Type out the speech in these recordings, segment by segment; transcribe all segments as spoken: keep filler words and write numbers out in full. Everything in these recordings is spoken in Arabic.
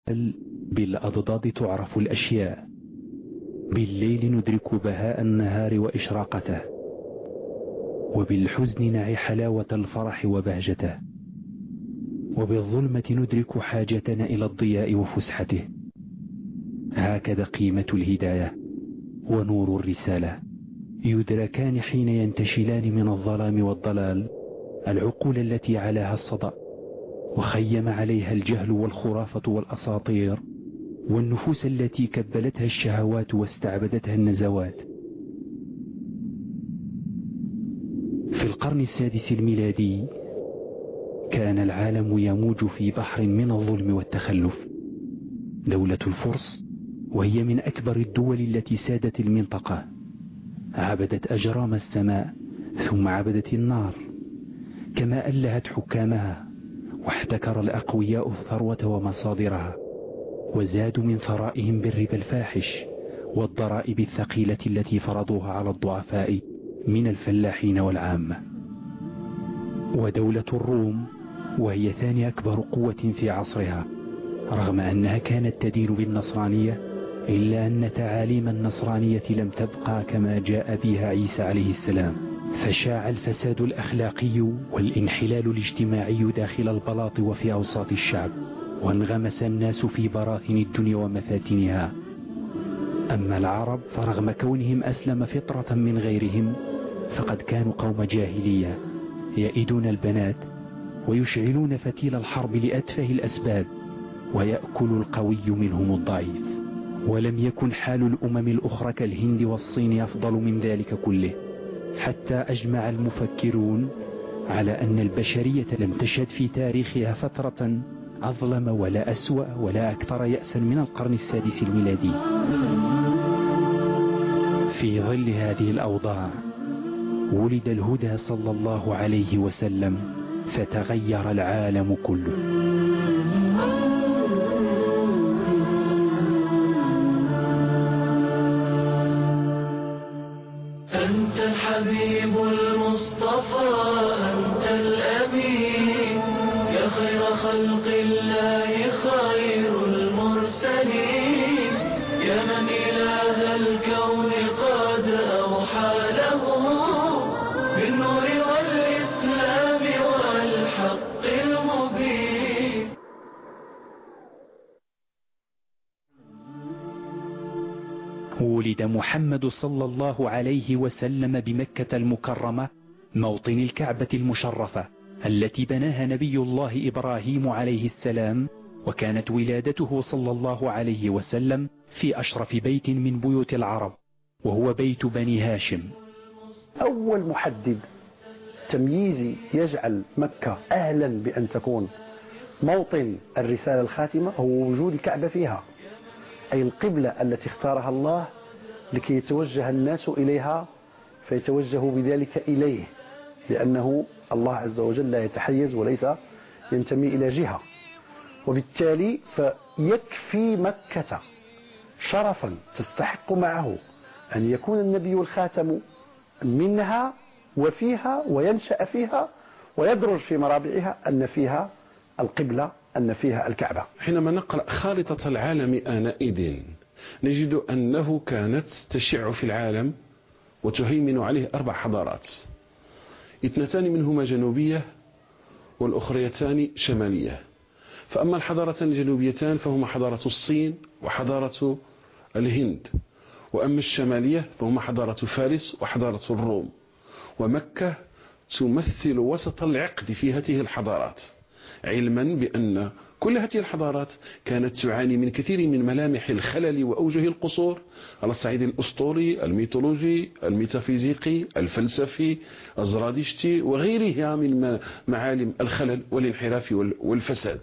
بالأضداد تعرف الأشياء، بالليل ندرك بهاء النهار وإشراقته، وبالحزن نعي حلاوة الفرح وبهجته، وبالظلمة ندرك حاجتنا إلى الضياء وفسحته. هكذا قيمة الهداية ونور الرسالة يدركان حين ينتشلان من الظلام والضلال العقول التي علاها الصدأ وخيم عليها الجهل والخرافة والأساطير، والنفوس التي كبلتها الشهوات واستعبدتها النزوات. في القرن السادس الميلادي كان العالم يموج في بحر من الظلم والتخلف. دولة الفرس، وهي من أكبر الدول التي سادت المنطقة، عبدت أجرام السماء ثم عبدت النار، كما ألهت حكامها واحتكر الأقوياء الثروة ومصادرها، وزادوا من ثرائهم بالربا الفاحش والضرائب الثقيلة التي فرضوها على الضعفاء من الفلاحين والعامة. ودولة الروم، وهي ثاني أكبر قوة في عصرها، رغم أنها كانت تدين بالنصرانية إلا أن تعاليم النصرانية لم تبقى كما جاء بها عيسى عليه السلام، فشاع الفساد الأخلاقي والانحلال الاجتماعي داخل البلاط وفي أوساط الشعب، وانغمس الناس في براثن الدنيا ومفاتنها. أما العرب فرغم كونهم أسلم فطرة من غيرهم، فقد كانوا قوم جاهلية يئدون البنات ويشعلون فتيل الحرب لأتفه الأسباب، ويأكل القوي منهم الضعيف. ولم يكن حال الأمم الأخرى كالهند والصين أفضل من ذلك كله، حتى أجمع المفكرون على أن البشرية لم تشهد في تاريخها فترة أظلم ولا أسوأ ولا أكثر يأسا من القرن السادس الميلادي. في ظل هذه الأوضاع ولد الهدى صلى الله عليه وسلم، فتغير العالم كله. أنت الحبيب المصطفى، أنت الأمين، يا خير خلق الله، خير المرسلين، يا من إله الكون قد أوحى له بالنور والإسلام والحق المبين. ولد محمد صلى الله عليه وسلم بمكة المكرمة، موطن الكعبة المشرفة التي بناها نبي الله إبراهيم عليه السلام، وكانت ولادته صلى الله عليه وسلم في أشرف بيت من بيوت العرب، وهو بيت بني هاشم. أول محدد تمييزي يجعل مكة أهلا بأن تكون موطن الرسالة الخاتمة هو وجود الكعبة فيها، أي القبلة التي اختارها الله لكي يتوجه الناس إليها، فيتوجه بذلك إليه، لأنه الله عز وجل لا يتحيز وليس ينتمي إلى جهة. وبالتالي فيكفي مكة شرفا تستحق معه أن يكون النبي الخاتم منها وفيها وينشأ فيها ويدرج في مرابعها أن فيها القبلة، أن فيها الكعبة. حينما نقرأ خارطة العالم آنئذ نجد أنه كانت تشع في العالم وتهيمن عليه أربع حضارات، اثنتان منهما جنوبية والأخريتان شمالية. فأما الحضارتان الجنوبيتان فهما حضارة الصين وحضارة الهند، وأما الشمالية فهما حضارة فارس وحضارة الروم. ومكة تمثل وسط العقد في هذه الحضارات، علما بأن كل هذه الحضارات كانت تعاني من كثير من ملامح الخلل وأوجه القصور على الصعيد الأسطوري، الميثولوجي، الميتافيزيقي، الفلسفي، الزرادشتي وغيرها من معالم الخلل والانحراف والفساد.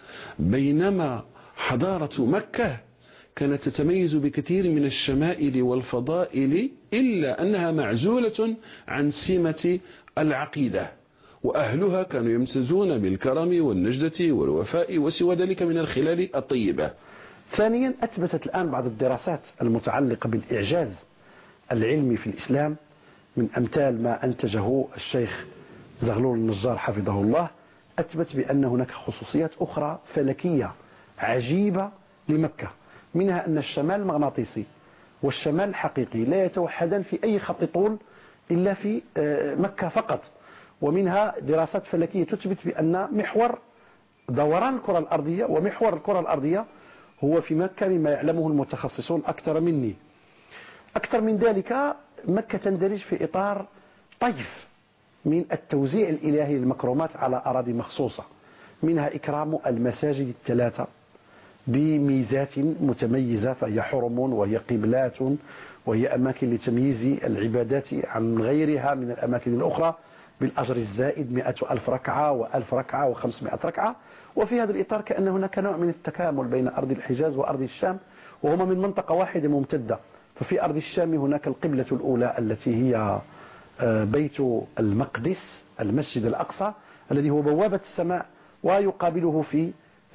بينما حضارة مكة كانت تتميز بكثير من الشمائل والفضائل، إلا أنها معزولة عن سمة العقيدة، وأهلها كانوا يمتازون بالكرم والنجدة والوفاء وسوى ذلك من الخلال الطيبة. ثانيا، أثبتت الآن بعض الدراسات المتعلقة بالإعجاز العلمي في الإسلام من أمثال ما أنتجه الشيخ زغلول النجار حفظه الله، أثبت بأن هناك خصوصيات أخرى فلكية عجيبة لمكة، منها أن الشمال مغناطيسي والشمال الحقيقي لا يتوحدان في أي خط طول إلا في مكة فقط. ومنها دراسات فلكية تثبت بأن محور دوران الكرة الأرضية ومحور الكرة الأرضية هو في مكة، مما يعلمه المتخصصون أكثر مني. أكثر من ذلك، مكة تندرج في إطار طيف من التوزيع الإلهي للمكرمات على أراضي مخصوصة، منها إكرام المساجد الثلاثة بميزات متميزة، فهي حرم وهي قبلات وهي أماكن لتمييز العبادات عن غيرها من الأماكن الأخرى بالأجر الزائد مئة ألف ركعة وألف ركعة وخمسمائة ركعة. وفي هذا الإطار كأن هناك نوع من التكامل بين أرض الحجاز وأرض الشام، وهما من منطقة واحدة ممتدة. ففي أرض الشام هناك القبلة الأولى التي هي بيت المقدس المسجد الأقصى الذي هو بوابة السماء، ويقابله في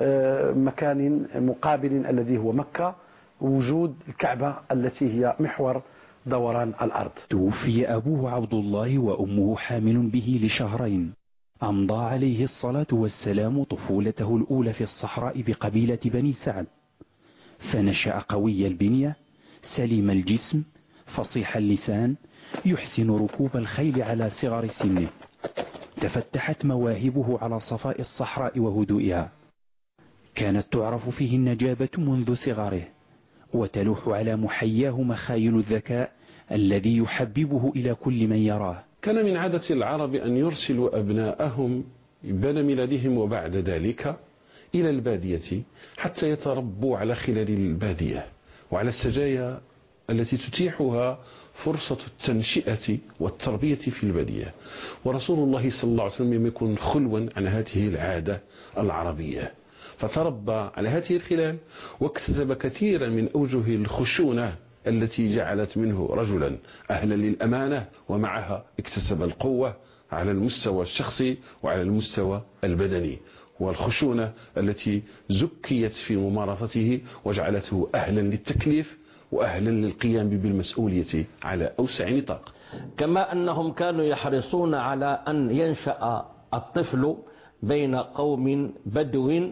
مكان مقابل الذي هو مكة وجود الكعبة التي هي محور دوران الأرض. توفي أبوه عبد الله وأمه حامل به لشهرين. أمضى عليه الصلاة والسلام طفولته الأولى في الصحراء بقبيلة بني سعد، فنشأ قوي البنية سليم الجسم فصيح اللسان، يحسن ركوب الخيل على صغر سنه. تفتحت مواهبه على صفاء الصحراء وهدوئها، كانت تعرف فيه النجابة منذ صغره، وتلوح على محياه مخايل الذكاء الذي يحببه إلى كل من يراه. كان من عادة العرب أن يرسلوا أبناءهم بين ميلادهم وبعد ذلك إلى البادية حتى يتربوا على خلال البادية وعلى السجايا التي تتيحها فرصة التنشئة والتربية في البادية. ورسول الله صلى الله عليه وسلم لم يكن خلوا عن هذه العادة العربية، فتربى على هذه الخلال واكتسب كثيرا من أوجه الخشونة التي جعلت منه رجلا أهلا للأمانة، ومعها اكتسب القوة على المستوى الشخصي وعلى المستوى البدني، والخشونة التي زكيت في ممارسته وجعلته أهلا للتكليف وأهلا للقيام بالمسؤولية على أوسع نطاق. كما أنهم كانوا يحرصون على أن ينشأ الطفل بين قوم بدو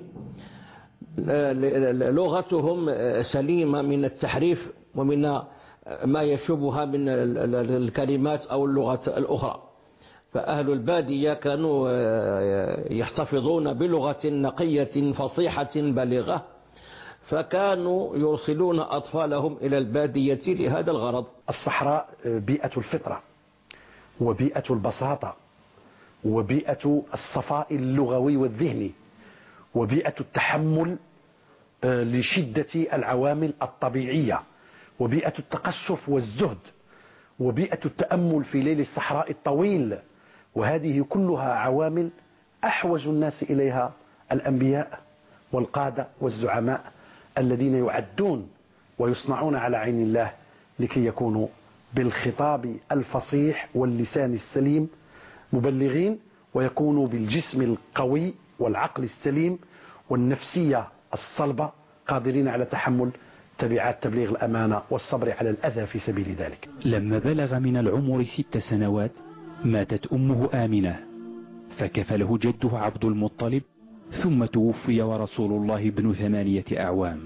لغتهم سليمة من التحريف ومن ما يشبهها من الكلمات أو اللغات الأخرى. فأهل البادية كانوا يحتفظون بلغة نقية فصيحة بليغة، فكانوا يرسلون أطفالهم إلى البادية لهذا الغرض. الصحراء بيئة الفطرة وبيئة البساطة وبيئة الصفاء اللغوي والذهني وبيئة التحمل لشدة العوامل الطبيعية وبيئة التقشف والزهد وبيئة التأمل في ليل الصحراء الطويل. وهذه كلها عوامل أحوج الناس إليها الأنبياء والقادة والزعماء الذين يعدون ويصنعون على عين الله لكي يكونوا بالخطاب الفصيح واللسان السليم مبلغين، ويكونوا بالجسم القوي والعقل السليم والنفسية الصلبة قادرين على تحمل تبعات تبليغ الأمانة والصبر على الأذى في سبيل ذلك. لما بلغ من العمر ست سنوات ماتت أمه آمنة، فكفله جده عبد المطلب، ثم توفي ورسول الله ابن ثمانية أعوام.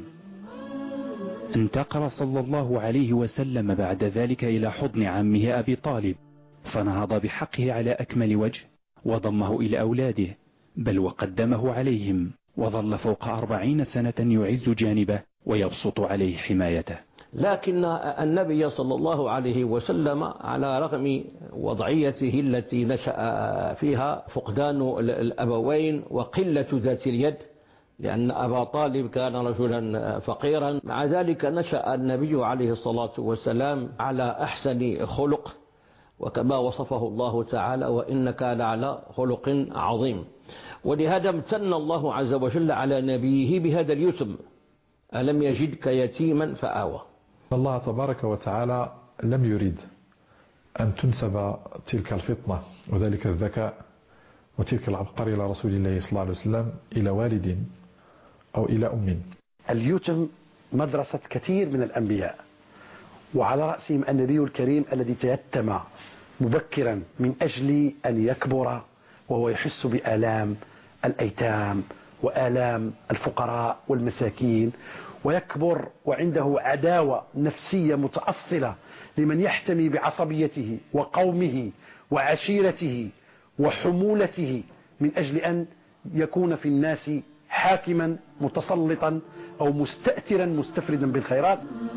انتقل صلى الله عليه وسلم بعد ذلك إلى حضن عمه أبي طالب، فنهض بحقه على أكمل وجه وضمه إلى أولاده، بل وقدمه عليهم، وظل فوق أربعين سنة يعز جانبه ويبسط عليه حمايته. لكن النبي صلى الله عليه وسلم على رغم وضعيته التي نشأ فيها، فقدان الأبوين وقلة ذات اليد، لأن أبا طالب كان رجلا فقيرا، مع ذلك نشأ النبي عليه الصلاة والسلام على أحسن خلق، وكما وصفه الله تعالى وإنك لعلى خلق عظيم. ولهذا امتن الله عز وجل على نبيه بهذا اليتم: ألم يجدك يتيما فآوى. الله تبارك وتعالى لم يريد أن تنسب تلك الفطنة وذلك الذكاء وتلك العبقرية إلى رسول الله صلى الله عليه وسلم إلى والد أو إلى أم. اليتم مدرسة كثير من الأنبياء، وعلى رأسهم النبي الكريم الذي تيتم مبكرا من أجل أن يكبر وهو يحس بآلام الأيتام وآلام الفقراء والمساكين، ويكبر وعنده عداوة نفسية متأصلة لمن يحتمي بعصبيته وقومه وعشيرته وحمولته من أجل أن يكون في الناس حاكما متسلطا أو مستأثرا مستفردا بالخيرات.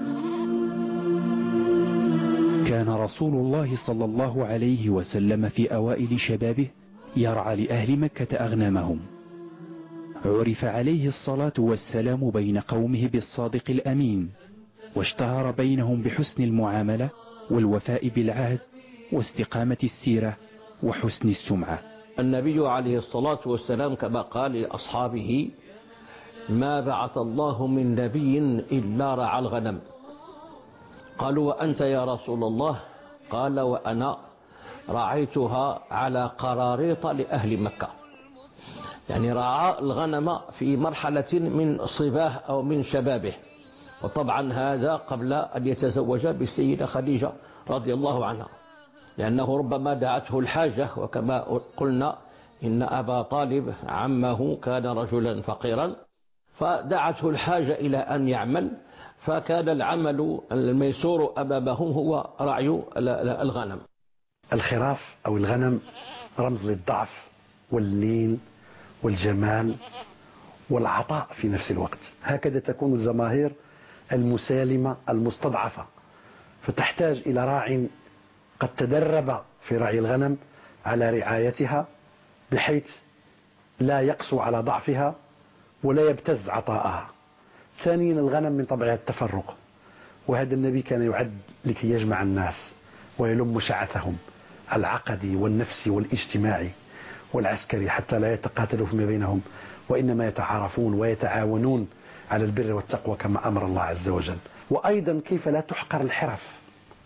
كان رسول الله صلى الله عليه وسلم في أوائل شبابه يرعى لأهل مكة أغنامهم. عرف عليه الصلاة والسلام بين قومه بالصادق الأمين، واشتهر بينهم بحسن المعاملة والوفاء بالعهد واستقامة السيرة وحسن السمعة. النبي عليه الصلاة والسلام كما قال لأصحابه: ما بعث الله من نبي إلا رعى الغنم. قالوا: وأنت يا رسول الله؟ قال: وأنا رعيتها على قراريط لأهل مكة. يعني رعى الغنم في مرحلة من صباه أو من شبابه، وطبعا هذا قبل أن يتزوج بالسيدة خديجة رضي الله عنها، لأنه ربما دعته الحاجة، وكما قلنا إن أبا طالب عمه كان رجلا فقيرا، فدعته الحاجة إلى أن يعمل، فكان العمل الميسور أمامهم هو رعي الغنم. الخراف أو الغنم رمز للضعف واللين والجمال والعطاء في نفس الوقت. هكذا تكون الجماهير المسالمة المستضعفة، فتحتاج إلى راع قد تدرب في رعي الغنم على رعايتها بحيث لا يقسو على ضعفها ولا يبتز عطاءها. ثانيا، الغنم من طبعها التفرق، وهذا النبي كان يعد لكي يجمع الناس ويلم شعثهم العقدي والنفسي والاجتماعي والعسكري حتى لا يتقاتلوا فيما بينهم، وإنما يتعارفون ويتعاونون على البر والتقوى كما أمر الله عز وجل. وأيضا كيف لا تحقر الحرف،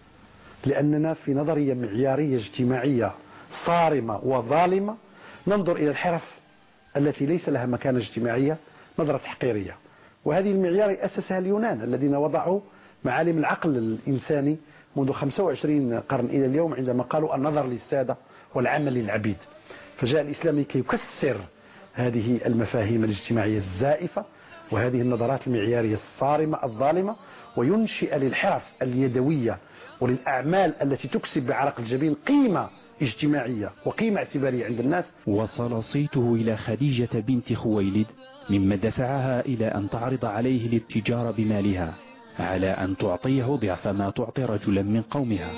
لأننا في نظرية معيارية اجتماعية صارمة وظالمة ننظر إلى الحرف التي ليس لها مكانة اجتماعية نظرة تحقيرية، وهذه المعيار أسسها اليونان الذين وضعوا معالم العقل الإنساني منذ خمسة وعشرين قرن إلى اليوم، عندما قالوا النظر للسادة والعمل للعبيد. فجاء الإسلام كي يكسر هذه المفاهيم الاجتماعية الزائفة وهذه النظرات المعيارية الصارمة الظالمة، وينشئ للحرف اليدوية وللأعمال التي تكسب بعرق الجبين قيمة اجتماعية وقيمة اعتبارية عند الناس. وصل صيته إلى خديجة بنت خويلد مما دفعها إلى أن تعرض عليه الاتجار بمالها على أن تعطيه ضعف ما تعطي رجلا من قومها.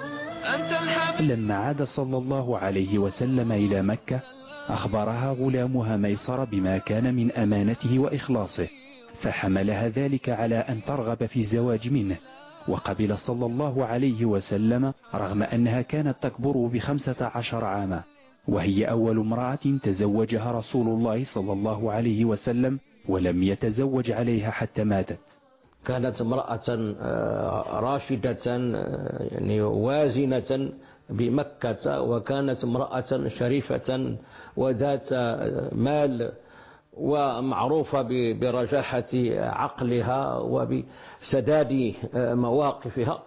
لما عاد صلى الله عليه وسلم إلى مكة أخبرها غلامها ميسر بما كان من أمانته وإخلاصه، فحملها ذلك على أن ترغب في الزواج منه، وقبل صلى الله عليه وسلم رغم أنها كانت تكبر بخمسة عشر عاما، وهي أول امرأة تزوجها رسول الله صلى الله عليه وسلم، ولم يتزوج عليها حتى ماتت. كانت امرأة راشدة يعني وازنة بمكة، وكانت امرأة شريفة وذات مال ومعروفة برجاحة عقلها وبسداد مواقفها،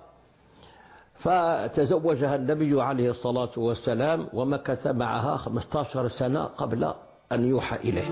فتزوجها النبي عليه الصلاة والسلام ومكث معها خمسة عشر سنة قبل أن يوحى إليه.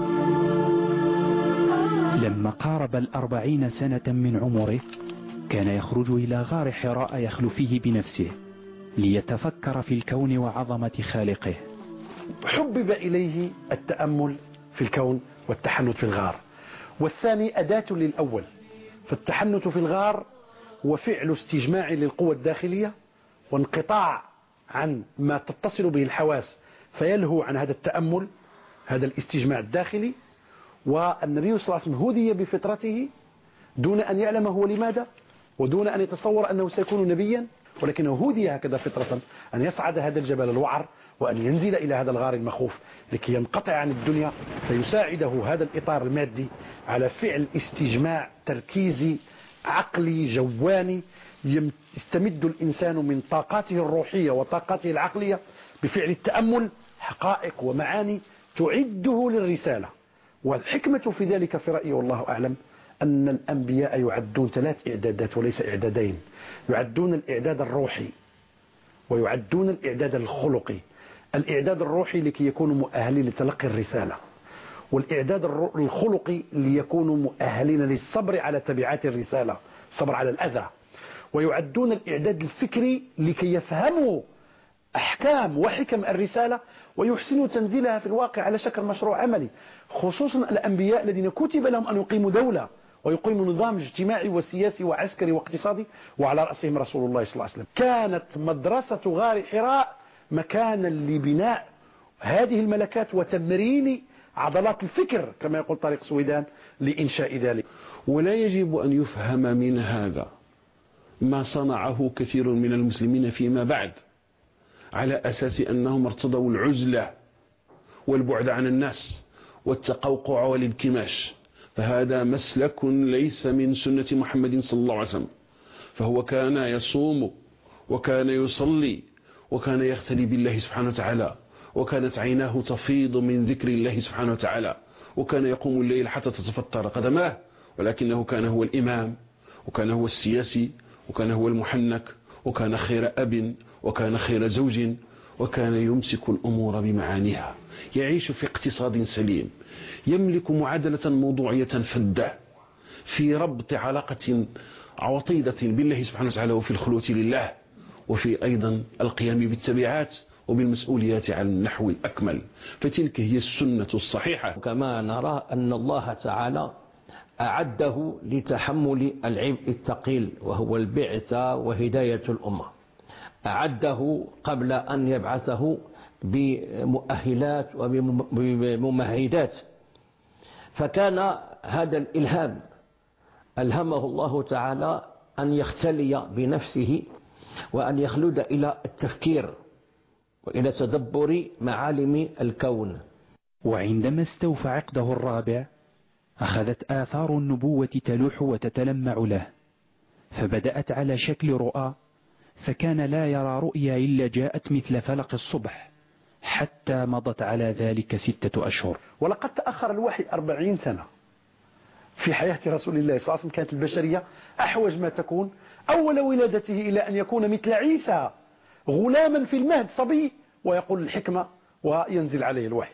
لما قارب الأربعين سنة من عمره كان يخرج إلى غار حراء يخلو فيه بنفسه ليتفكر في الكون وعظمة خالقه. حبب إليه التأمل في الكون والتحنت في الغار، والثاني أداة للأول. فالتحنت في الغار وفعل استجماع للقوة الداخلية وانقطاع عن ما تتصل به الحواس فيلهو عن هذا التأمل، هذا الاستجماع الداخلي. والنبي صلى الله عليه وسلم هدي بفطرته دون أن يعلم هو لماذا ودون أن يتصور أنه سيكون نبيا، ولكنه هدي هكذا فطرة أن يصعد هذا الجبل الوعر وأن ينزل إلى هذا الغار المخوف لكي ينقطع عن الدنيا، فيساعده هذا الإطار المادي على فعل استجماع تركيزي عقلي جواني يستمد الإنسان من طاقاته الروحية وطاقاته العقلية بفعل التأمل حقائق ومعاني تعده للرسالة. والحكمة في ذلك في رأيي والله أعلم أن الأنبياء يعدون ثلاث إعدادات وليس إعدادين، يعدون الإعداد الروحي ويعدون الإعداد الخلقي. الإعداد الروحي لكي يكونوا مؤهلين لتلقي الرسالة، والإعداد الخلقي ليكونوا مؤهلين للصبر على تبعات الرسالة، الصبر على الأذى، ويعدون الإعداد الفكري لكي يفهموا أحكام وحكم الرسالة ويحسنوا تنزيلها في الواقع على شكل مشروع عملي، خصوصا الأنبياء الذين كتب لهم أن يقيموا دولة ويقيموا نظام اجتماعي وسياسي وعسكري واقتصادي، وعلى رأسهم رسول الله صلى الله عليه وسلم. كانت مدرسة غار حراء مكانا لبناء هذه الملكات وتمرين عضلات الفكر كما يقول طارق سويدان لإنشاء ذلك. ولا يجب أن يفهم من هذا ما صنعه كثير من المسلمين فيما بعد على أساس أنهم ارتضوا العزلة والبعد عن الناس والتقوقع والانكماش، فهذا مسلك ليس من سنة محمد صلى الله عليه وسلم. فهو كان يصوم وكان يصلي وكان يختلي بالله سبحانه وتعالى، وكانت عيناه تفيض من ذكر الله سبحانه وتعالى، وكان يقوم الليل حتى تتفطر قدماه، ولكنه كان هو الإمام، وكان هو السياسي، وكان هو المحنك، وكان خير أب، وكان خير زوج، وكان يمسك الأمور بمعانيها، يعيش في اقتصاد سليم، يملك معادلة موضوعية فدة في ربط علاقة عوطيدة بالله سبحانه وتعالى وفي الخلوة لله، وفي أيضا القيام بالتبعات وبالمسؤوليات على النحو الأكمل. فتلك هي السنة الصحيحة. كما نرى أن الله تعالى أعده لتحمل العبء الثقيل وهو البعثة وهداية الأمة، أعده قبل أن يبعثه بمؤهلات وبممهدات. فكان هذا الإلهام ألهمه الله تعالى أن يختلي بنفسه وأن يخلد إلى التفكير وإلى تدبر معالم الكون. وعندما استوفى عقده الرابع أخذت آثار النبوة تلوح وتتلمع له، فبدأت على شكل رؤى، فكان لا يرى رؤيا إلا جاءت مثل فلق الصبح، حتى مضت على ذلك ستة أشهر. ولقد تأخر الوحي أربعين سنة في حياة رسول الله صلى الله عليه وسلم. كانت البشرية أحوج ما تكون أول ولادته إلى أن يكون مثل عيسى غلاما في المهد صبي ويقول الحكمة وينزل عليه الوحي.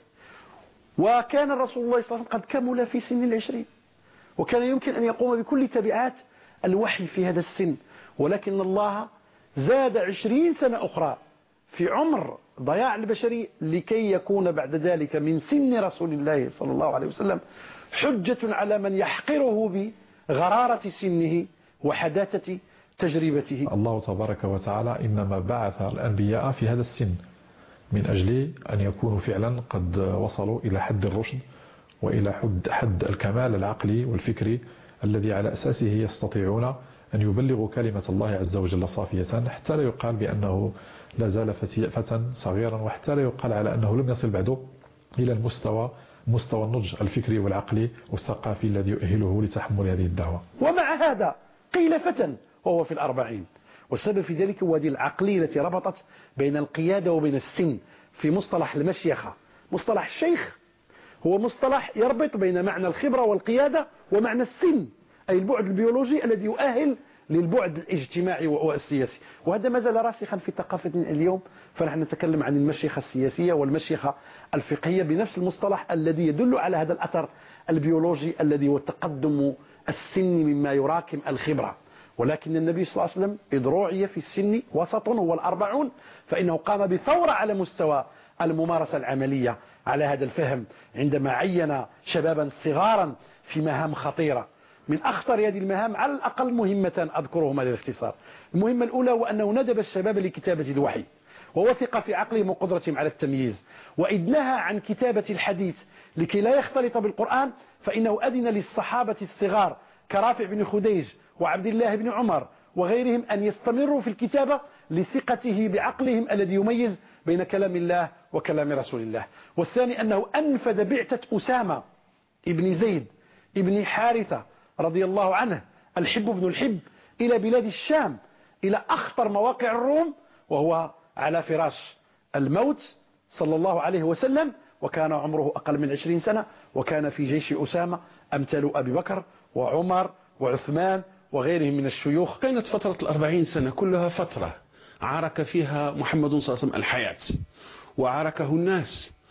وكان الرسول الله صلى الله عليه وسلم قد كمل في سن العشرين، وكان يمكن أن يقوم بكل تبعات الوحي في هذا السن، ولكن الله زاد عشرين سنة أخرى في عمر ضياع البشري لكي يكون بعد ذلك من سن رسول الله صلى الله عليه وسلم حجة على من يحقره بغرارة سنه وحداثة تجربته. الله تبارك وتعالى إنما بعث الأنبياء في هذا السن من أجل أن يكونوا فعلا قد وصلوا إلى حد الرشد وإلى حد, حد الكمال العقلي والفكري الذي على أساسه يستطيعون أن يبلغوا كلمة الله عز وجل صافية، حتى لا يقال بأنه لا زال فتى صغيرا، وحتى لا يقال على أنه لم يصل بعده إلى المستوى مستوى النضج الفكري والعقلي والثقافي الذي يؤهله لتحمل هذه الدعوة. ومع هذا قيل فتى وهو في الأربعين، والسبب في ذلك هو هذه العقلية التي ربطت بين القيادة وبين السن. في مصطلح المشيخة، مصطلح الشيخ هو مصطلح يربط بين معنى الخبرة والقيادة ومعنى السن، أي البعد البيولوجي الذي يؤهل للبعد الاجتماعي والسياسي. وهذا ما زال راسخا في ثقافتنا اليوم، فنحن نتكلم عن المشيخة السياسية والمشيخة الفقهية بنفس المصطلح الذي يدل على هذا الأثر البيولوجي الذي هو تقدم السن مما يراكم الخبرة. ولكن النبي صلى الله عليه وسلم إذ رعي في السن وسط هو الأربعون، فإنه قام بثورة على مستوى الممارسة العملية على هذا الفهم، عندما عين شبابا صغارا في مهام خطيرة. من أخطر هذه المهام على الأقل مهمة أذكرهما للاختصار. المهمة الأولى هو أنه ندب الشباب لكتابة الوحي، ووثق في عقلهم وقدرتهم على التمييز، وإذ نهى عن كتابة الحديث لكي لا يختلط بالقرآن، فإنه أذن للصحابة الصغار كرافع بن خديج وعبد الله بن عمر وغيرهم أن يستمروا في الكتابة لثقته بعقلهم الذي يميز بين كلام الله وكلام رسول الله. والثاني أنه أنفذ بعثة أسامة ابن زيد ابن حارثة رضي الله عنه الحب بن الحب إلى بلاد الشام، إلى أخطر مواقع الروم، وهو على فراش الموت صلى الله عليه وسلم، وكان عمره أقل من عشرين سنة، وكان في جيش أسامة أمثال أبي بكر وعمر وعثمان وغيرهم من الشيوخ. كانت فترة الأربعين سنة كلها فترة عارك فيها محمد صلى الله عليه وسلم الحياة، وعاركه الناس،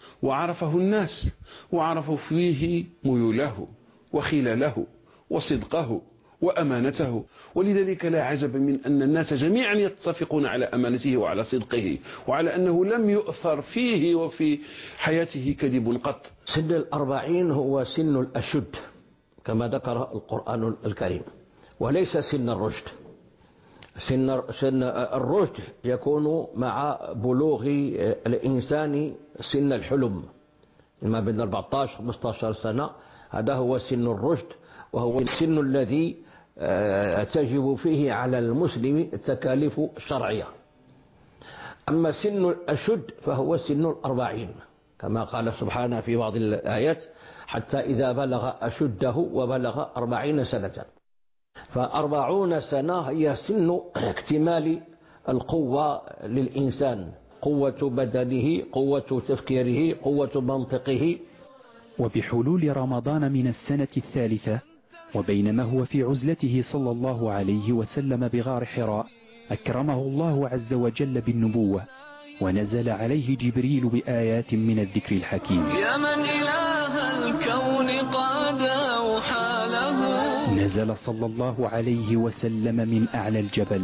وعرفه الناس، وعرفوا فيه ميوله وخلاله وصدقه وأمانته، ولذلك لا عجب من أن الناس جميعا يتفقون على أمانته وعلى صدقه وعلى أنه لم يؤثر فيه وفي حياته كذب قط. سن الأربعين هو سن الأشد كما ذكر القرآن الكريم، وليس سن الرشد. سن سن الرشد يكون مع بلوغ الإنسان سن الحلم ما بين أربعة عشر خمسة عشر سنة، هذا هو سن الرشد، وهو السن الذي تجب فيه على المسلم التكاليف الشرعية. أما سن الأشد فهو سن الأربعين كما قال سبحانه في بعض الآيات: حتى إذا بلغ أشده وبلغ أربعين سنة. فأربعون سنة هي سن اكتمال القوة للإنسان، قوة بدنه، قوة تفكيره، قوة منطقه. وبحلول رمضان من السنة الثالثة، وبينما هو في عزلته صلى الله عليه وسلم بغار حراء، أكرمه الله عز وجل بالنبوة، ونزل عليه جبريل بآيات من الذكر الحكيم. يا من إله الكون قد أوحى له. نزل صلى الله عليه وسلم من أعلى الجبل،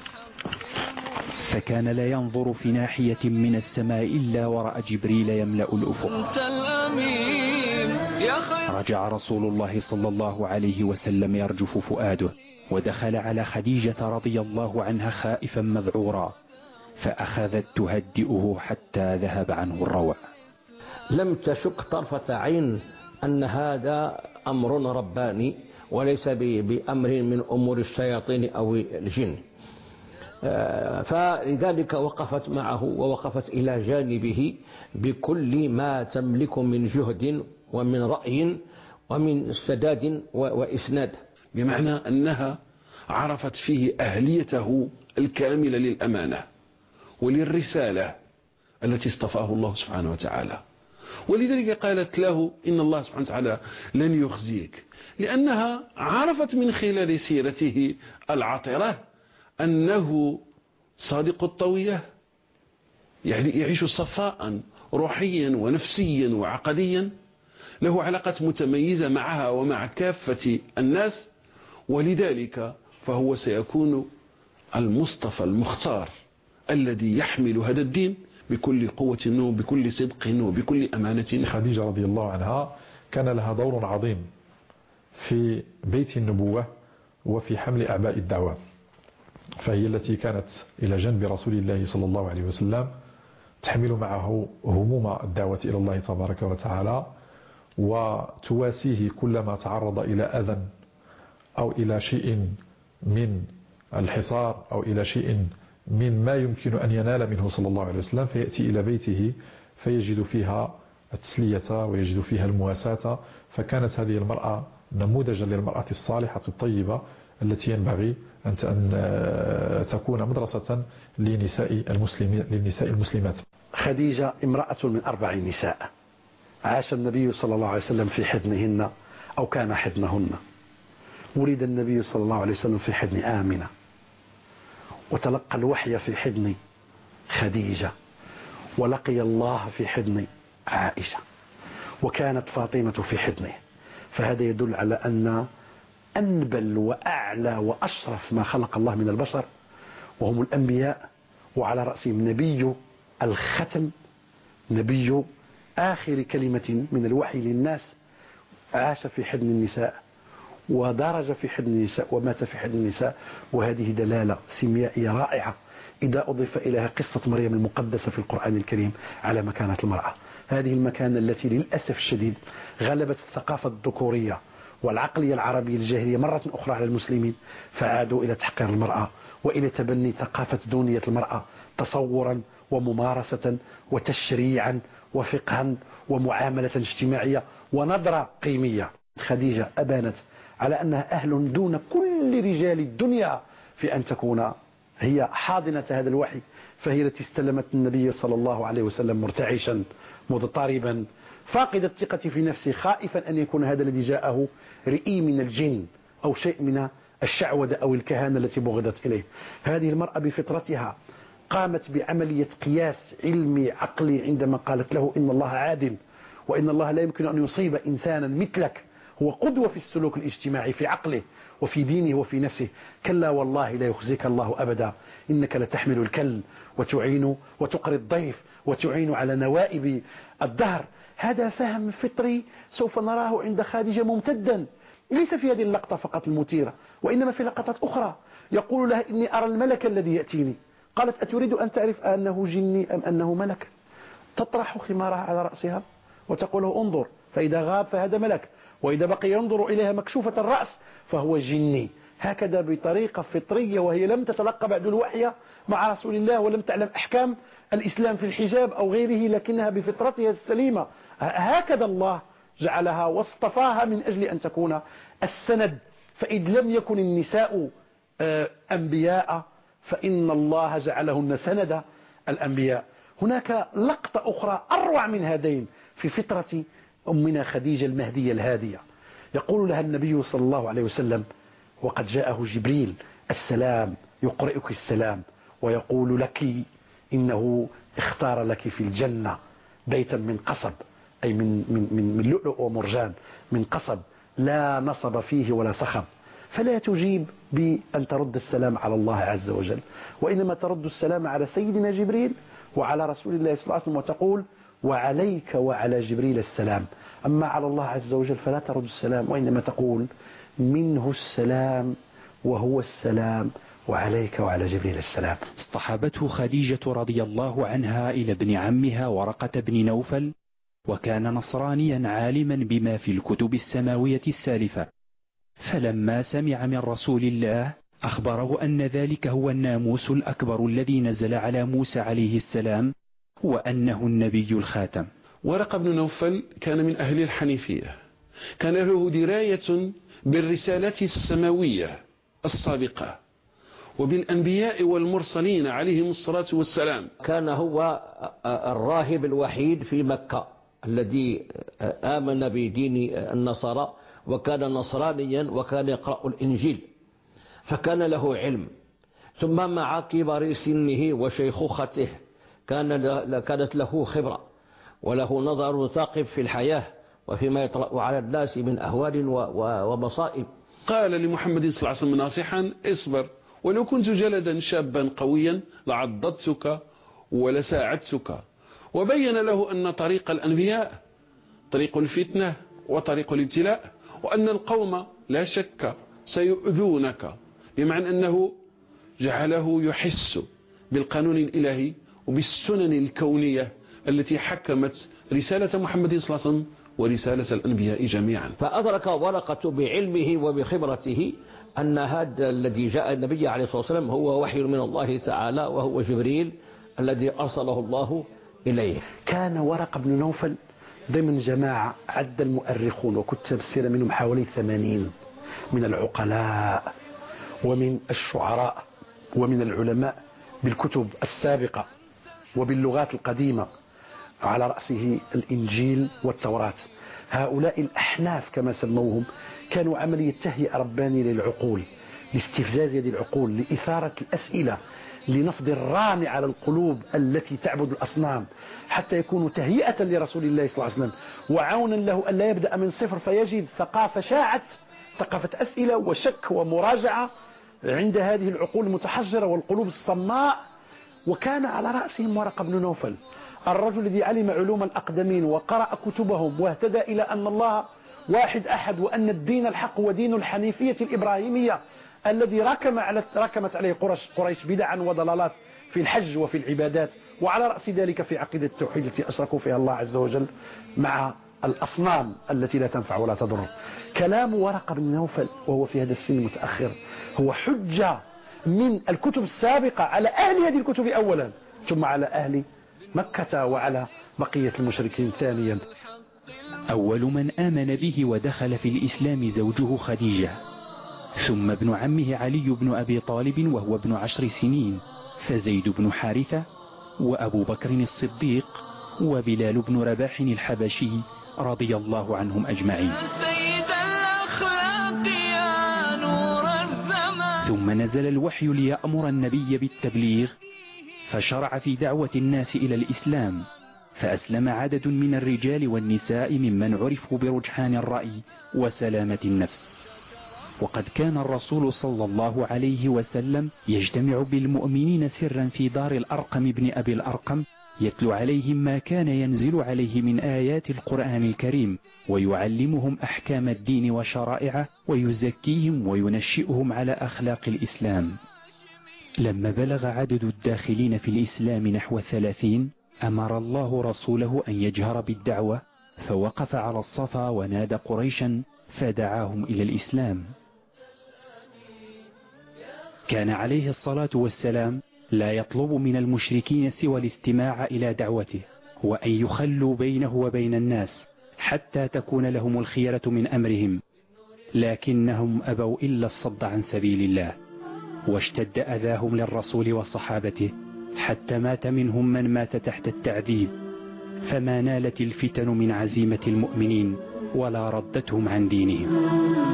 فكان لا ينظر في ناحية من السماء إلا ورأى جبريل يملأ الأفق. أنت الأمين يا خير. رجع رسول الله صلى الله عليه وسلم يرجف فؤاده، ودخل على خديجة رضي الله عنها خائفا مذعورا، فأخذت تهدئه حتى ذهب عنه الروع. لم تشك طرفة عين أن هذا أمر رباني وليس بأمر من أمور الشياطين أو الجن، فلذلك وقفت معه ووقفت إلى جانبه بكل ما تملك من جهد ومن رأي ومن سداد وإسناد، بمعنى أنها عرفت فيه أهليته الكاملة للأمانة وللرسالة التي اصطفاه الله سبحانه وتعالى. ولذلك قالت له: إن الله سبحانه وتعالى لن يخزيك، لأنها عرفت من خلال سيرته العطرة أنه صادق الطوية، يعني يعيش صفاء روحيا ونفسيا وعقديا، له علاقة متميزة معها ومع كافة الناس، ولذلك فهو سيكون المصطفى المختار الذي يحمل هذا الدين بكل قوة وبكل صدق وبكل أمانة. خديجة رضي الله عنها كان لها دور عظيم في بيت النبوة وفي حمل أعباء الدعوة، فهي التي كانت إلى جنب رسول الله صلى الله عليه وسلم تحمل معه هموم الدعوة إلى الله تبارك وتعالى، وتواسيه كلما تعرض إلى أذى أو إلى شيء من الحصار أو إلى شيء من ما يمكن أن ينال منه صلى الله عليه وسلم، فيأتي إلى بيته فيجد فيها التسلية ويجد فيها المواساة. فكانت هذه المرأة نموذجا للمرأة الصالحة الطيبة التي ينبغي أن تكون مدرسة لنساء المسلمين للنساء المسلمات. خديجة امرأة من أربع نساء عاش النبي صلى الله عليه وسلم في حضنهن أو كان حضنهن. ولد النبي صلى الله عليه وسلم في حضن آمنة، وتلقى الوحي في حضن خديجة، ولقي الله في حضن عائشة، وكانت فاطمة في حضنه. فهذا يدل على أن أنبل وأعلى وأشرف ما خلق الله من البشر وهم الأنبياء، وعلى رأسهم نبي الختم، نبي آخر كلمة من الوحي للناس، عاش في حضن النساء ودرج في حضن النساء ومات في حضن النساء. وهذه دلالة سيميائية رائعة إذا أضيف إليها قصة مريم المقدسة في القرآن الكريم على مكانة المرأة. هذه المكانة التي للأسف الشديد غلبت الثقافة الذكورية والعقلية العربية الجاهلية مرة أخرى على المسلمين، فعادوا إلى تحقير المرأة وإلى تبني ثقافة دونية المرأة تصورا وممارسة وتشريعا وفقها ومعاملة اجتماعية ونظرة قيمية. خديجة أبانت على أنها أهل دون كل رجال الدنيا في أن تكون هي حاضنة هذا الوحي، فهي التي استلمت النبي صلى الله عليه وسلم مرتعشا مضطربا فاقد الثقة في نفسه، خائفا أن يكون هذا الذي جاءه رئي من الجن أو شيء من الشعوذة أو الكهانة التي بغضت إليه. هذه المرأة بفطرتها قامت بعملية قياس علمي عقلي عندما قالت له إن الله عادل، وإن الله لا يمكن أن يصيب إنسانا مثلك هو قدوة في السلوك الاجتماعي في عقله وفي دينه وفي نفسه. كلا والله لا يخزيك الله أبدا، إنك لتحمل الكل وتعين وتقري الضيف وتعين على نوائب الدهر. هذا فهم فطري سوف نراه عند خادجة ممتدا، ليس في هذه اللقطة فقط المثيرة، وإنما في لقطات أخرى. يقول لها إني أرى الملك الذي يأتيني. قالت أتريد أن تعرف أنه جني أم أنه ملك؟ تطرح خمارها على رأسها وتقول له انظر، فإذا غاب فهذا ملك، وإذا بقي ينظر إليها مكشوفة الرأس فهو جني. هكذا بطريقة فطرية، وهي لم تتلقى بعد الوحي مع رسول الله ولم تعلم أحكام الإسلام في الحجاب أو غيره، لكنها بفطرتها السليمة هكذا الله جعلها واصطفاها من أجل أن تكون السند. فإذ لم يكن النساء أنبياء فإن الله جعلهن سند الأنبياء. هناك لقطة أخرى أروع من هذين في فطرة أمنا خديجة المهدية الهادية. يقول لها النبي صلى الله عليه وسلم وقد جاءه جبريل السلام يقرئك السلام ويقول لك إنه اختار لك في الجنة بيتا من قصب، أي من, من, من, من لؤلؤ ومرجان، من قصب لا نصب فيه ولا صخب. فلا تجيب بأن ترد السلام على الله عز وجل، وإنما ترد السلام على سيدنا جبريل وعلى رسول الله صلى الله عليه وسلم، وتقول وعليك وعلى جبريل السلام. أما على الله عز وجل فلا ترد السلام، وإنما تقول منه السلام وهو السلام وعليك وعلى جبريل السلام. اصطحبته خديجة رضي الله عنها إلى ابن عمها ورقة بن نوفل، وكان نصرانيا عالما بما في الكتب السماوية السالفة. فلما سمع من رسول الله أخبره أن ذلك هو الناموس الأكبر الذي نزل على موسى عليه السلام، وأنه النبي الخاتم. ورقة بن نوفل كان من أهل الحنيفية، كان له دراية بالرسالة السماوية السابقة وبالأنبياء والمرسلين عليهم الصلاة والسلام. كان هو الراهب الوحيد في مكة الذي آمن بدين النصارى، وكان نصرانيا وكان يقرأ الإنجيل، فكان له علم. ثم مع كبر سنه وشيخوخته كان كانت له خبرة وله نظر ثاقب في الحياة وفيما يطرأ على الناس من أهوال ومصائب. قال لمحمد صلى الله عليه وسلم ناصحا اصبر، ولو كنت جلدا شابا قويا لعضدتك ولساعدتك. وبين له أن طريق الأنبياء طريق الفتنة وطريق الابتلاء، وأن القوم لا شك سيؤذونك، بمعنى أنه جعله يحس بالقانون الإلهي وبالسنن الكونية التي حكمت رسالة محمد صلى الله عليه وسلم ورسالة الأنبياء جميعا. فأدرك ورقة بعلمه وبخبرته أن هذا الذي جاء النبي عليه الصلاة والسلام هو وحي من الله تعالى، وهو جبريل الذي أرسله الله إليه. كان ورقة بن نوفل ضمن جماعة عد المؤرخون وكتب السيرة منهم حوالي ثمانين من العقلاء ومن الشعراء ومن العلماء بالكتب السابقة وباللغات القديمة، على رأسه الإنجيل والتوراة. هؤلاء الأحناف كما سموهم كانوا عملية تهيئة ربانية للعقول، لاستفزاز هذه العقول، لإثارة الأسئلة، لنفض الران على القلوب التي تعبد الأصنام، حتى يكونوا تهيئة لرسول الله صلى الله عليه وسلم وعونا له أن لا يبدأ من صفر فيجد ثقافة شاعت، ثقافة أسئلة وشك ومراجعة عند هذه العقول المتحجرة والقلوب الصماء. وكان على رأسهم ورقة بن نوفل، الرجل الذي علم علوم الأقدمين وقرأ كتبهم واهتدى إلى أن الله واحد أحد، وأن الدين الحق هو دين الحنيفية الإبراهيمية الذي ركم على ركمت عليه قريش, قريش بدعا وضلالات في الحج وفي العبادات، وعلى رأس ذلك في عقيدة التوحيد التي أشركوا فيها الله عز وجل مع الأصنام التي لا تنفع ولا تضر. كلام ورقة بن نوفل وهو في هذا السن المتأخر هو حجة من الكتب السابقة على أهل هذه الكتب أولا، ثم على أهل مكة وعلى بقية المشركين ثانيا. أول من آمن به ودخل في الإسلام زوجه خديجة، ثم ابن عمه علي بن أبي طالب وهو ابن عشر سنين، فزيد بن حارثة وأبو بكر الصديق وبلال بن رباح الحبشي رضي الله عنهم أجمعين. ثم نزل الوحي ليأمر النبي بالتبليغ، فشرع في دعوة الناس إلى الإسلام، فأسلم عدد من الرجال والنساء ممن عرفوا برجحان الرأي وسلامة النفس. وقد كان الرسول صلى الله عليه وسلم يجتمع بالمؤمنين سرا في دار الأرقم بن أبي الأرقم، يتلو عليهم ما كان ينزل عليه من آيات القرآن الكريم، ويعلمهم أحكام الدين وشرائعه، ويزكيهم وينشئهم على أخلاق الإسلام. لما بلغ عدد الداخلين في الإسلام نحو الثلاثين، أمر الله رسوله أن يجهر بالدعوة، فوقف على الصفا ونادى قريشا فدعاهم إلى الإسلام. كان عليه الصلاة والسلام لا يطلب من المشركين سوى الاستماع إلى دعوته، وأن يخلوا بينه وبين الناس حتى تكون لهم الخيرة من أمرهم، لكنهم أبوا إلا الصد عن سبيل الله، واشتد أذاهم للرسول وصحابته حتى مات منهم من مات تحت التعذيب، فما نالت الفتن من عزيمة المؤمنين ولا ردتهم عن دينهم.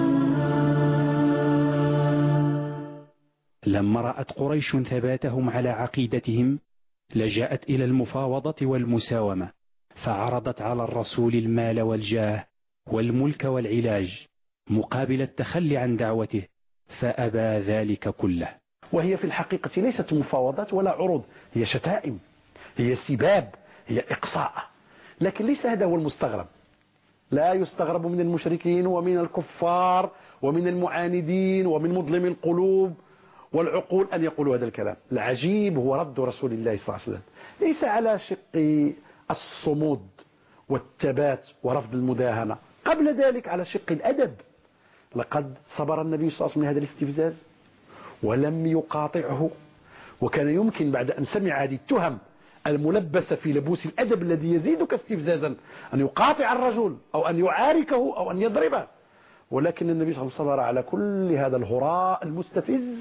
لما رأت قريش ثباتهم على عقيدتهم لجأت إلى المفاوضة والمساومة، فعرضت على الرسول المال والجاه والملك والعلاج مقابل التخلي عن دعوته، فأبى ذلك كله. وهي في الحقيقة ليست مفاوضات ولا عروض، هي شتائم، هي سباب، هي إقصاء، لكن ليس هذا هو المستغرب. لا يستغرب من المشركين ومن الكفار ومن المعاندين ومن مظلم القلوب والعقول أن يقولوا هذا الكلام. العجيب هو رد رسول الله صلى الله عليه وسلم، ليس على شق الصمود والثبات ورفض المداهنة، قبل ذلك على شق الأدب. لقد صبر النبي صلى الله عليه وسلم من هذا الاستفزاز ولم يقاطعه، وكان يمكن بعد أن سمع هذه التهم الملبسة في لبوس الأدب الذي يزيدك استفزازا أن يقاطع الرجل أو أن يعاركه أو أن يضربه، ولكن النبي صلى الله عليه وسلم صبر على كل هذا الهراء المستفز.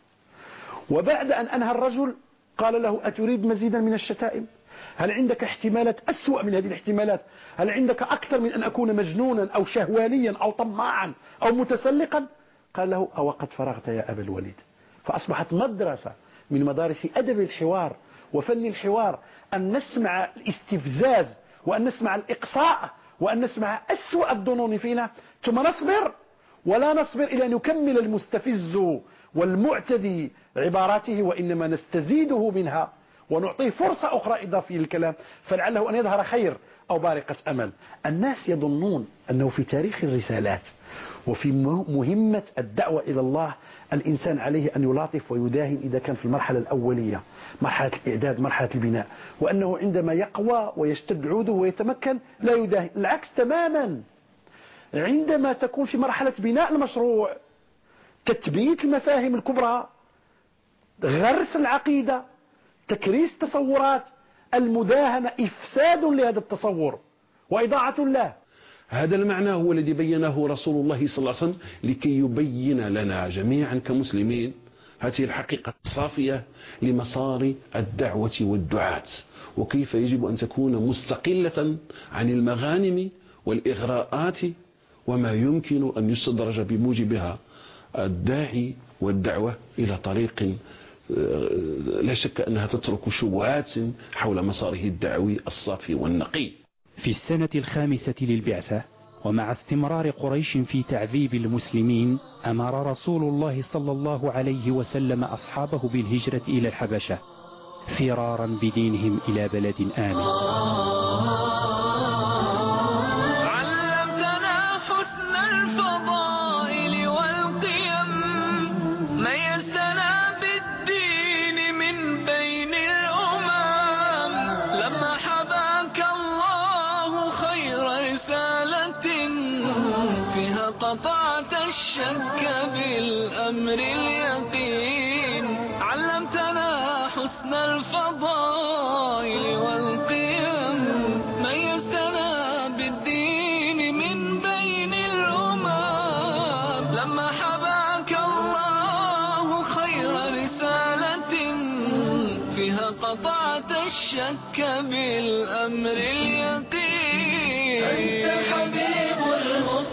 وبعد أن أنهى الرجل قال له: أتريد مزيدا من الشتائم؟ هل عندك احتمالات أسوأ من هذه الاحتمالات؟ هل عندك أكثر من أن أكون مجنونا أو شهوانيا أو طماعا أو متسلقا؟ قال له: أو قد فرغت يا أبا الوليد. فأصبحت مدرسة من مدارس أدب الحوار وفن الحوار أن نسمع الاستفزاز وأن نسمع الإقصاء وأن نسمع أسوأ الظنون فينا، ثم نصبر، ولا نصبر إلى أن يكمل المستفز والمعتدي عباراته، وإنما نستزيده منها ونعطيه فرصة أخرى إضافية للكلام، فلعله أن يظهر خير أو بارقة أمل. الناس يظنون أنه في تاريخ الرسالات وفي مهمة الدعوة إلى الله الإنسان عليه أن يلاطف ويداهن إذا كان في المرحلة الأولية، مرحلة الإعداد، مرحلة البناء، وأنه عندما يقوى ويشتد عوده ويتمكن لا يداهن. العكس تماما، عندما تكون في مرحلة بناء المشروع، تثبيت المفاهيم الكبرى، غرس العقيدة، تكريس تصورات، المداهنة إفساد لهذا التصور وإضاعة له. هذا المعنى هو الذي بينه رسول الله صلى الله عليه وسلم لكي يبين لنا جميعا كمسلمين هذه الحقيقة الصافية لمسار الدعوة والدعاة، وكيف يجب أن تكون مستقلة عن المغانم والإغراءات وما يمكن أن يستدرج بموجبها الداعي والدعوة إلى طريق لا شك أنها تترك شبهات حول مساره الدعوي الصافي والنقي. في السنة الخامسة للبعثة، ومع استمرار قريش في تعذيب المسلمين، أمر رسول الله صلى الله عليه وسلم أصحابه بالهجرة إلى الحبشة فرارا بدينهم إلى بلد آمن. علمتنا حسن الفضائل والقيم، ميزتنا بالدين من بين الأمم، لما حباك الله خير رسالة فيها قطعت الشك بالأمر اليقين. علمتنا حسن الفضائل والقيم، ميزتنا بالدين من بين الأمم، لما حباك الله خير رسالة فيها قطعت الشك بالأمر اليقين. أنت حبيب المصطفى